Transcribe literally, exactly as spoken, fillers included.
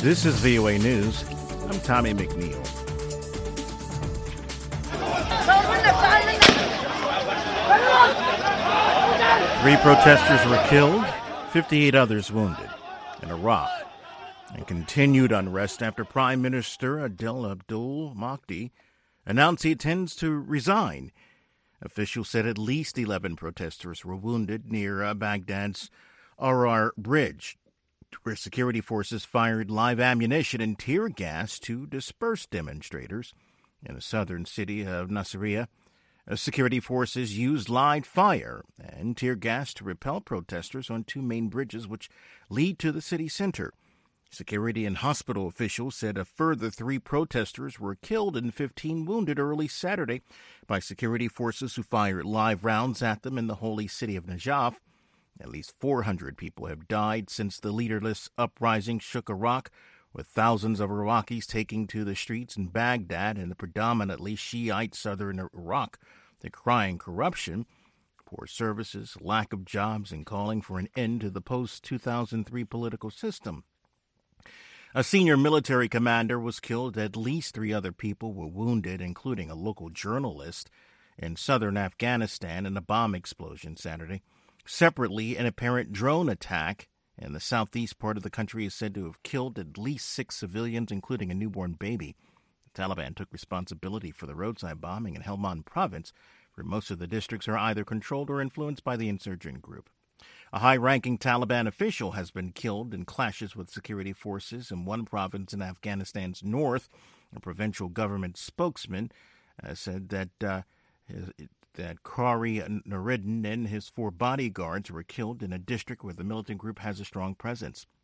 This is V O A News. I'm Tommy McNeil. Three protesters were killed, fifty-eight others wounded in Iraq, and continued unrest after Prime Minister Adel Abdul Mahdi announced he intends to resign. Officials said at least eleven protesters were wounded near uh, Baghdad's Arar Bridge, where security forces fired live ammunition and tear gas to disperse demonstrators. In the southern city of Nasiriyah, security forces used live fire and tear gas to repel protesters on two main bridges which lead to the city center. Security and hospital officials said a further three protesters were killed and fifteen wounded early Saturday by security forces who fired live rounds at them in the holy city of Najaf. At least four hundred people have died since the leaderless uprising shook Iraq, with thousands of Iraqis taking to the streets in Baghdad and the predominantly Shiite southern Iraq, decrying corruption, poor services, lack of jobs, and calling for an end to the post two thousand three political system. A senior military commander was killed. At least three other people were wounded, including a local journalist, in southern Afghanistan in a bomb explosion Saturday. Separately, an apparent drone attack in the southeast part of the country is said to have killed at least six civilians, including a newborn baby. The Taliban took responsibility for the roadside bombing in Helmand province, where most of the districts are either controlled or influenced by the insurgent group. A high-ranking Taliban official has been killed in clashes with security forces in one province in Afghanistan's north. A provincial government spokesman uh, said that uh, his, that Qari Nuruddin and his four bodyguards were killed in a district where the militant group has a strong presence.